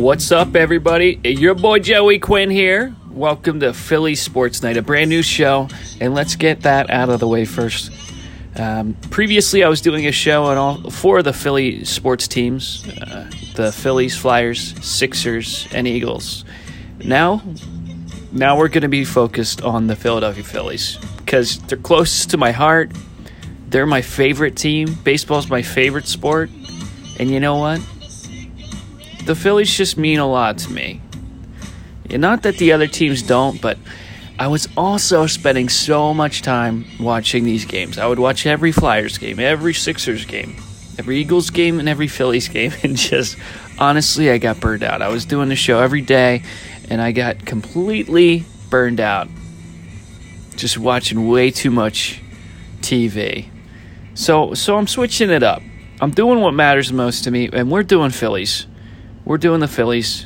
What's up, everybody? Your boy Joey Quinn here. Welcome to Philly Sports Night, a brand new show, and let's get that out of the way first. Previously, I was doing a show on all four of the Philly sports teams, the Phillies, Flyers, Sixers, and Eagles. Now we're going to be focused on the Philadelphia Phillies because they're closest to my heart. They're my favorite team. Baseball's my favorite sport. And you know what? The Phillies just mean a lot to me. Not that the other teams don't, but I was also spending so much time watching these games. I would watch every Flyers game, every Sixers game, every Eagles game, and every Phillies game. And just, honestly, I got burned out. I was doing the show every day, and I got completely burned out. Just watching way too much TV. So I'm switching it up. I'm doing what matters most to me, and we're doing Phillies. We're doing the Phillies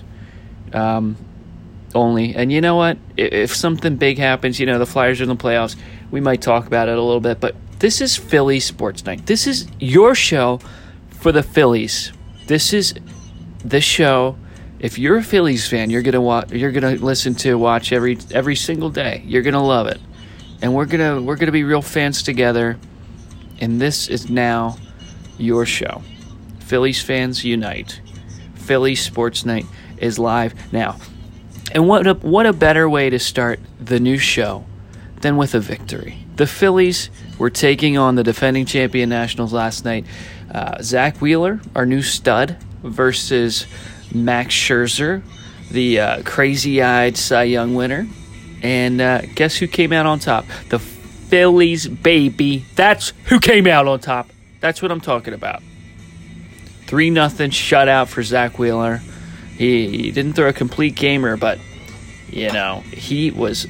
only. And you know what? If something big happens, the Flyers are in the playoffs, we might talk about it a little bit. But this is Philly Sports Night. This is your show for the Phillies. This is the show. If you're a Phillies fan, you're gonna listen to watch every single day. You're gonna love it, and we're gonna be real fans together. And this is now your show. Phillies fans unite. Philly Sports Night is live now. And what a better way to start the new show than with a victory. The Phillies were taking on the defending champion Nationals last night. Zach Wheeler, our new stud, versus Max Scherzer, the crazy-eyed Cy Young winner. And guess who came out on top? The Phillies, baby. That's who came out on top. That's what I'm talking about. 3-0 shutout for Zach Wheeler. He didn't throw a complete gamer, but he was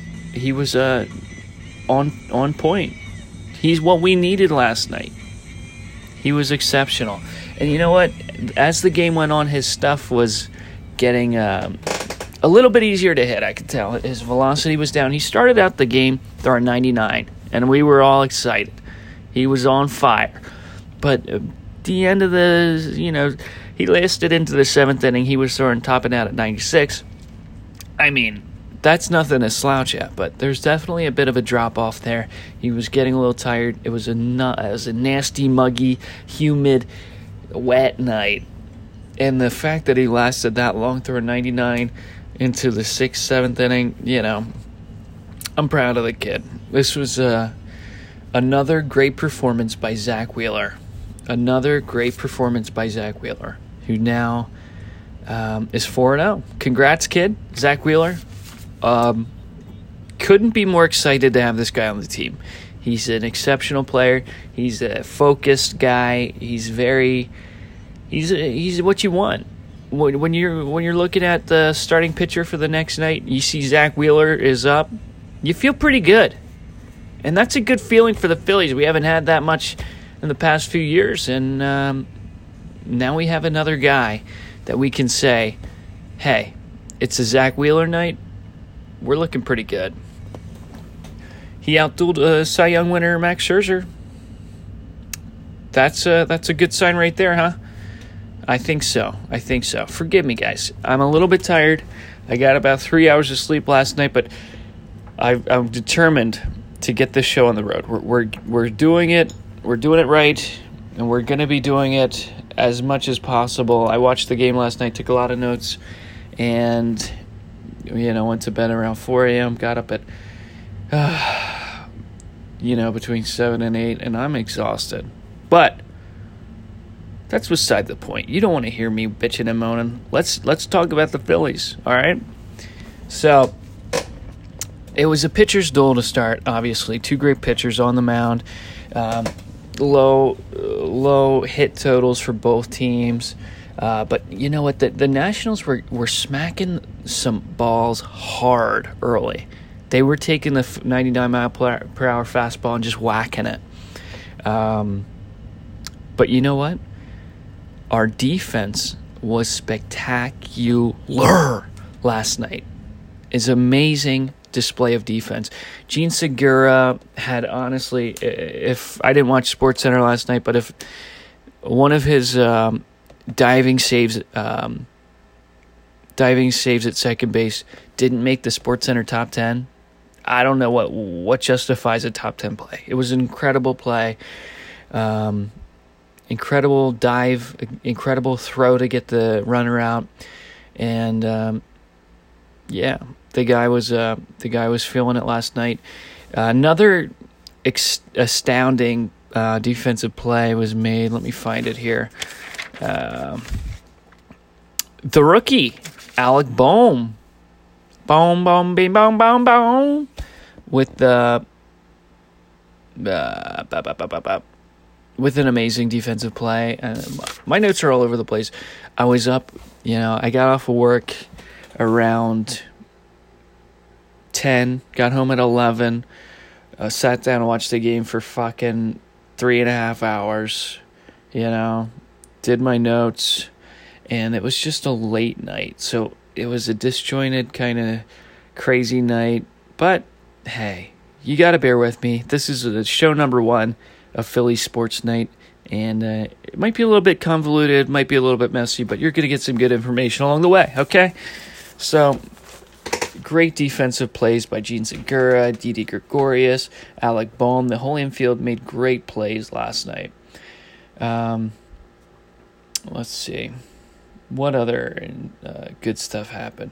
on point. He's what we needed last night. He was exceptional. And you know what? As the game went on, his stuff was getting a little bit easier to hit. I could tell his velocity was down. He started out the game throwing 99, and we were all excited. He was on fire, but the end of he lasted into the 7th inning. He was topping out at 96. I mean, that's nothing to slouch at, but there's definitely a bit of a drop-off there. He was getting a little tired. It was a nasty, muggy, humid, wet night. And the fact that he lasted that long, throwing 99 into the 6th, 7th inning, I'm proud of the kid. This was another great performance by Zach Wheeler. Another great performance by Zach Wheeler, who now is 4-0. Congrats, kid. Zach Wheeler. Couldn't be more excited to have this guy on the team. He's an exceptional player. He's a focused guy. He's what you want. When you're looking at the starting pitcher for the next night, you see Zach Wheeler is up, you feel pretty good. And that's a good feeling for the Phillies. We haven't had that much in the past few years, and now we have another guy that we can say, hey, it's a Zach Wheeler night. We're looking pretty good. He outdueled Cy Young winner Max Scherzer. That's a good sign right there, huh? I think so. Forgive me, guys. I'm a little bit tired. I got about 3 hours of sleep last night, but I'm determined to get this show on the road. We're doing it. We're doing it right, and we're going to be doing it as much as possible. I watched the game last night, took a lot of notes, and went to bed around 4 a.m., got up at between 7 and 8, and I'm exhausted. But that's beside the point. You don't want to hear me bitching and moaning. Let's talk about the Phillies, all right? So it was a pitcher's duel to start, obviously. Two great pitchers on the mound. Low hit totals for both teams. But you know what? The Nationals were smacking some balls hard early. They were taking the 99-mile-per-hour fastball and just whacking it. But you know what? Our defense was spectacular last night. It's amazing display of defense. Gene Segura had, honestly, if I didn't watch SportsCenter last night, but if one of his diving saves diving saves at second base, didn't make the SportsCenter top 10. I don't know what justifies a top 10 play. It was an incredible play. Incredible dive, incredible throw to get the runner out. And the guy was feeling it last night. Another astounding defensive play was made. Let me find it here. The rookie, Alec Bohm. Boom, boom, bing, boom, boom, boom. With the with an amazing defensive play. My notes are all over the place. I was up, I got off of work around 10, got home at 11, sat down and watched the game for fucking 3.5 hours, did my notes, and it was just a late night. So it was a disjointed kind of crazy night, but hey, you got to bear with me. This is show number 1 of Philly Sports Night, and it might be a little bit convoluted, might be a little bit messy, but you're going to get some good information along the way, okay? So, great defensive plays by Gene Segura, Didi Gregorius, Alec Bohm. The whole infield made great plays last night. Let's see. What other good stuff happened?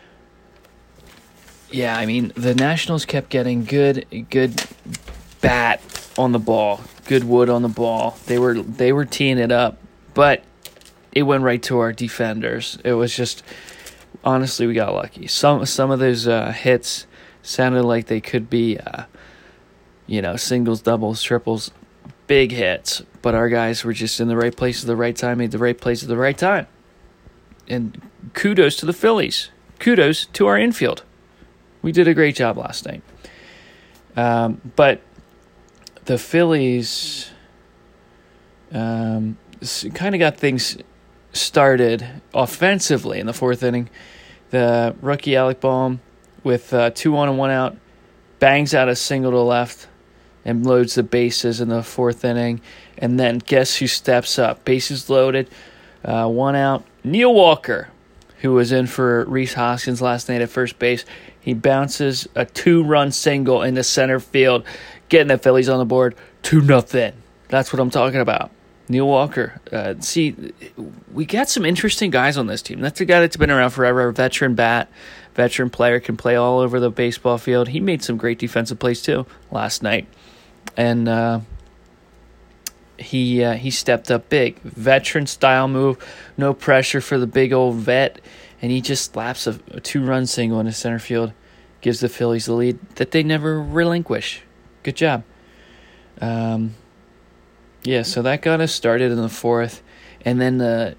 Yeah, I mean, the Nationals kept getting good bat on the ball, good wood on the ball. They were teeing it up, but it went right to our defenders. It was just, honestly, we got lucky. Some of those hits sounded like they could be, singles, doubles, triples, big hits. But our guys were just in the right place at the right time, made the right plays at the right time. And kudos to the Phillies. Kudos to our infield. We did a great job last night. But the Phillies kind of got things started offensively in the fourth inning. The rookie Alec Bohm, with 2 on and 1 out, bangs out a single to left and loads the bases in the fourth inning. And then guess who steps up? Bases loaded, 1 out. Neil Walker, who was in for Rhys Hoskins last night at first base. He bounces a 2-run single into center field, getting the Phillies on the board 2-0. That's what I'm talking about. Neil Walker. We got some interesting guys on this team. That's a guy that's been around forever, a veteran bat, veteran player, can play all over the baseball field. He made some great defensive plays too last night. And he stepped up big. Veteran style move, no pressure for the big old vet, and he just slaps a 2-run single into center field, gives the Phillies the lead that they never relinquish. Good job. So that got us started in the fourth, and then the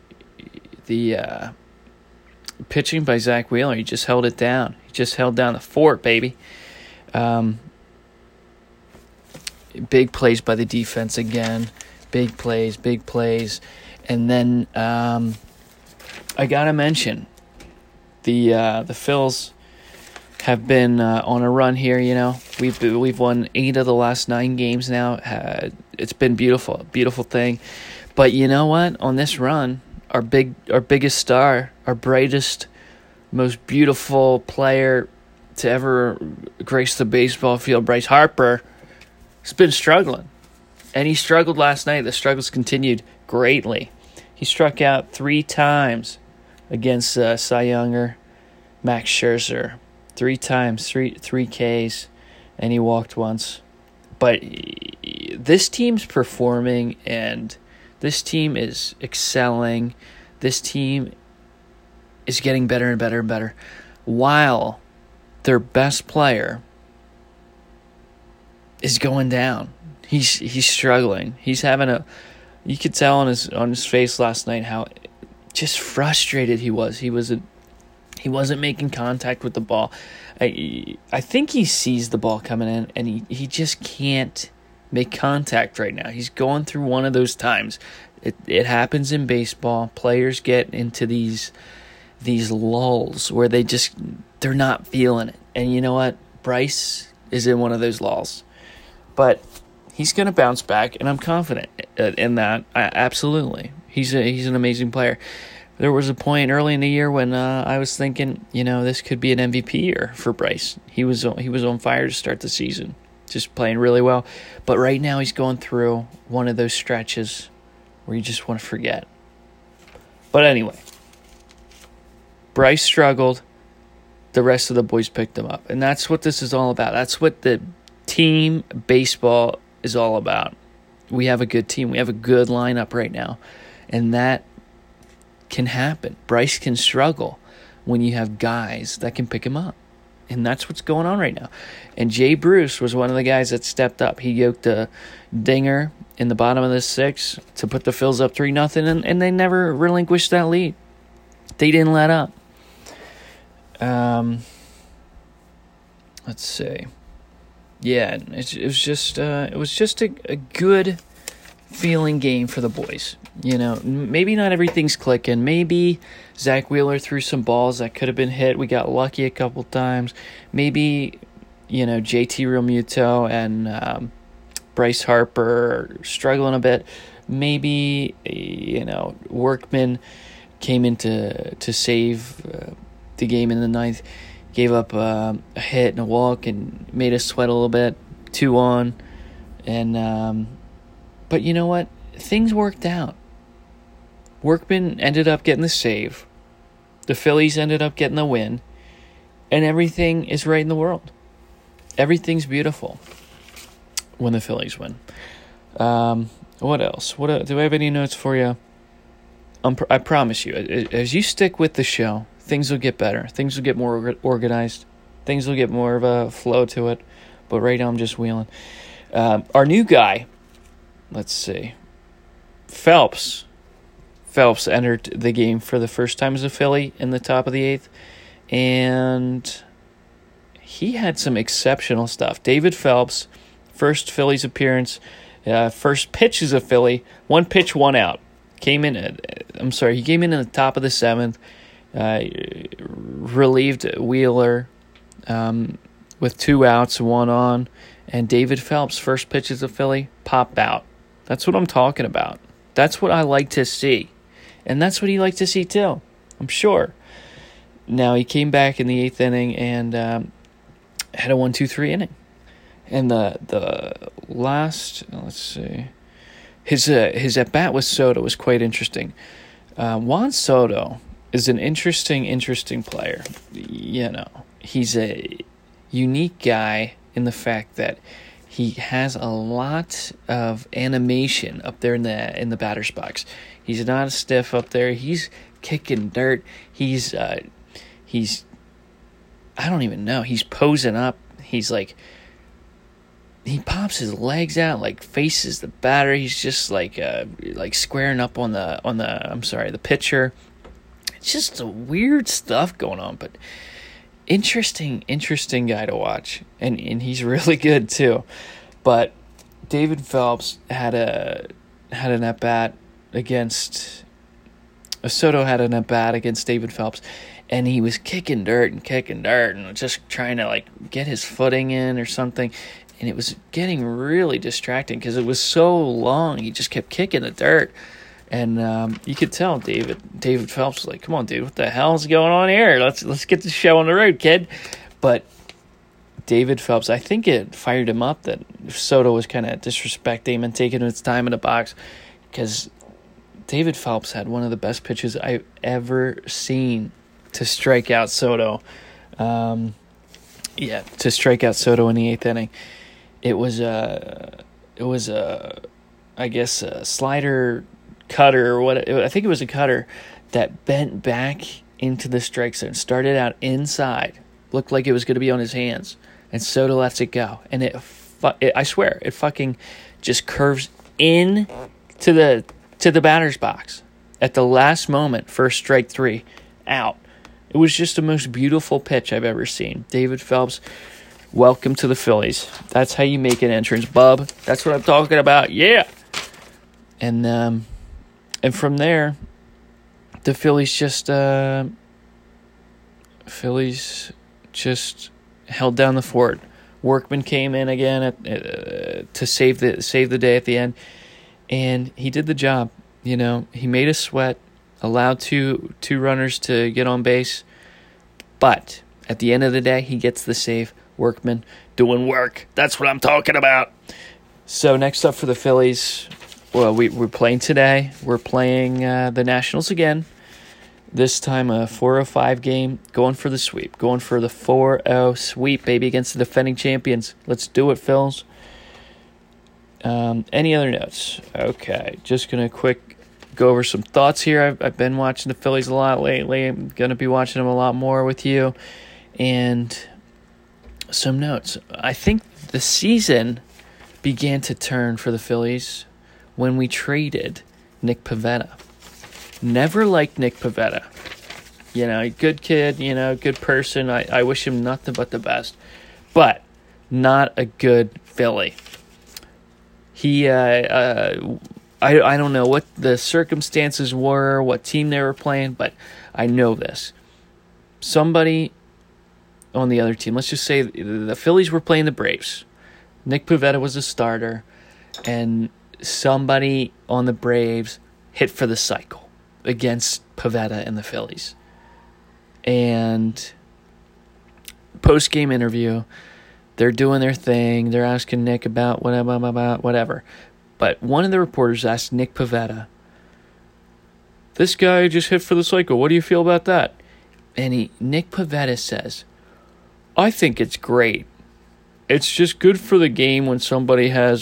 pitching by Zach Wheeler, he just held it down. He just held down the fort, baby. Big plays by the defense again. Big plays. And then I got to mention the Phils have been on a run here, We've won 8 of the last 9 games now. It's been beautiful thing. But you know what? On this run, our biggest star, our brightest, most beautiful player to ever grace the baseball field, Bryce Harper, has been struggling. And he struggled last night. The struggles continued greatly. He struck out 3 times against Cy Younger, Max Scherzer. 3 times, three Ks, and he walked once. But this team's performing, and this team is excelling. This team is getting better and better and better, while their best player is going down. He's struggling. He's having you could tell on his face last night how just frustrated he was. He wasn't making contact with the ball. I think he sees the ball coming in, and he just can't make contact right now. He's going through one of those times. It happens in baseball. Players get into these lulls where they're not feeling it. And you know what? Bryce is in one of those lulls. But he's going to bounce back, and I'm confident in that. Absolutely. He's an amazing player. There was a point early in the year when I was thinking, this could be an MVP year for Bryce. He was on fire to start the season, just playing really well. But right now he's going through one of those stretches where you just want to forget. But anyway, Bryce struggled. The rest of the boys picked him up. And that's what this is all about. That's what the team baseball is all about. We have a good team. We have a good lineup right now. And that can happen. Bryce can struggle when you have guys that can pick him up. And that's what's going on right now. And Jay Bruce was one of the guys that stepped up. He yoked a dinger in the bottom of the sixth to put the Phils up 3-0, and they never relinquished that lead. They didn't let up. Let's see. Yeah, it was just a good feeling game for the boys. Maybe not everything's clicking. Maybe Zach Wheeler threw some balls that could have been hit. We got lucky a couple times. Maybe, JT Realmuto and Bryce Harper are struggling a bit. Maybe, Workman came in to save the game in the ninth. Gave up a hit and a walk and made us sweat a little bit. 2-on. And, but you know what? Things worked out. Workman ended up getting the save. The Phillies ended up getting the win. And everything is right in the world. Everything's beautiful when the Phillies win. What else? Do I have any notes for you? I promise you, as you stick with the show, things will get better. Things will get more organized. Things will get more of a flow to it. But right now I'm just wheeling. Our new guy, let's see, Phelps entered the game for the first time as a Philly in the top of the eighth, and he had some exceptional stuff. David Phelps, first Phillies appearance, first pitch as a Philly, 1 pitch, 1 out. He came in in the top of the seventh, relieved Wheeler with 2 outs, 1 on, and David Phelps, first pitch as a Philly, popped out. That's what I'm talking about. That's what I like to see. And that's what he liked to see too, I'm sure. Now, he came back in the 8th inning and had a 1-2-3 inning. And the last, let's see, his at-bat with Soto was quite interesting. Juan Soto is an interesting player. He's a unique guy in the fact that he has a lot of animation up there in the batter's box. He's not a stiff up there. He's kicking dirt. He's I don't even know. He's posing up. He's like, he pops his legs out, like faces the batter. He's just like squaring up on the pitcher. It's just weird stuff going on, but interesting guy to watch, and he's really good too. But David Phelps had an at bat against Soto had an at bat against David Phelps, and he was kicking dirt and just trying to get his footing in or something, and it was getting really distracting because it was so long. He just kept kicking the dirt. And you could tell David Phelps was like, "Come on, dude, what the hell is going on here? Let's get the show on the road, kid." But David Phelps, I think it fired him up that Soto was kind of disrespecting him and taking his time in the box, because David Phelps had one of the best pitches I've ever seen to strike out Soto. To strike out Soto in the 8th inning. It was a slider cutter or what? I think it was a cutter that bent back into the strike zone. Started out inside, looked like it was going to be on his hands, and Soto lets it go. And I swear, it fucking just curves in to the batter's box at the last moment. First strike 3, out. It was just the most beautiful pitch I've ever seen. David Phelps, welcome to the Phillies. That's how you make an entrance, bub. That's what I'm talking about. Yeah. And from there, the Phillies just held down the fort. Workman came in again to save the day at the end, and he did the job. He made us sweat. allowed two runners to get on base. But at the end of the day, he gets the save. Workman doing work. That's what I'm talking about. So next up for the Phillies, well, we're playing today. We're playing the Nationals again. This time a 4-0-5 game. Going for the sweep. Going for the 4-0 sweep, baby, against the defending champions. Let's do it, Phils. Any other notes? Okay, just going to quick go over some thoughts here. I've been watching the Phillies a lot lately. I'm going to be watching them a lot more with you. And some notes. I think the season began to turn for the Phillies when we traded Nick Pivetta. Never liked Nick Pivetta. Good kid, good person. I wish him nothing but the best. But not a good Philly. He, I don't know what the circumstances were, what team they were playing, but I know this. Somebody on the other team, let's just say the Phillies were playing the Braves. Nick Pivetta was a starter, and somebody on the Braves hit for the cycle against Pivetta and the Phillies. And post-game interview, they're doing their thing. They're asking Nick about whatever. But one of the reporters asked Nick Pivetta, "This guy just hit for the cycle. What do you feel about that?" And Nick Pivetta says, "I think it's great. It's just good for the game when somebody has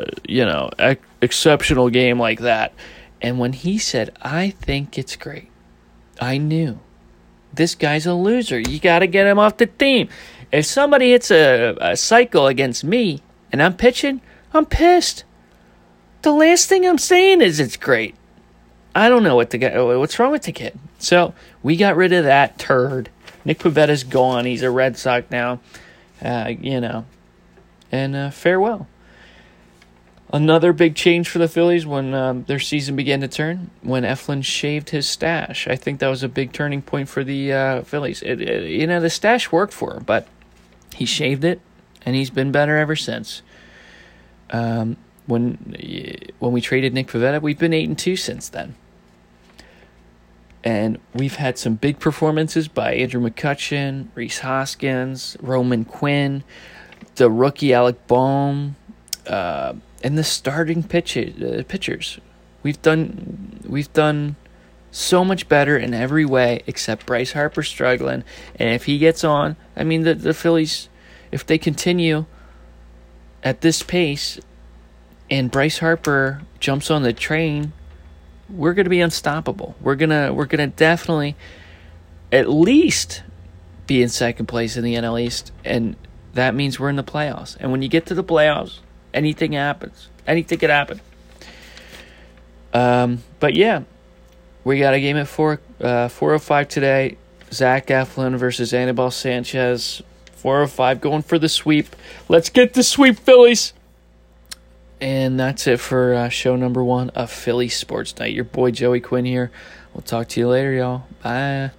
exceptional game like that." And when he said, "I think it's great," I knew this guy's a loser. You got to get him off the team. If somebody hits a cycle against me and I'm pitching, I'm pissed. The last thing I'm saying is it's great. I don't know what's wrong with the kid. So we got rid of that turd. Nick Pivetta's gone. He's a Red Sox now. And farewell. Another big change for the Phillies when their season began to turn, when Eflin shaved his stash. I think that was a big turning point for the Phillies. The stash worked for him, but he shaved it, and he's been better ever since. When we traded Nick Pivetta, we've been 8-2 since then. And we've had some big performances by Andrew McCutchen, Rhys Hoskins, Roman Quinn, the rookie Alec Bohm, and the starting pitchers. We've done so much better in every way except Bryce Harper struggling. And if he gets on, the Phillies, if they continue at this pace and Bryce Harper jumps on the train, we're going to be unstoppable. We're gonna definitely at least be in second place in the NL East, and that means we're in the playoffs. And when you get to the playoffs, anything happens. Anything could happen. But yeah, we got a game at 4:05 today. Zach Eflin versus Anibal Sanchez. 4:05, going for the sweep. Let's get the sweep, Phillies. And that's it for show number 1 of Philly Sports Night. Your boy Joey Quinn here. We'll talk to you later, y'all. Bye.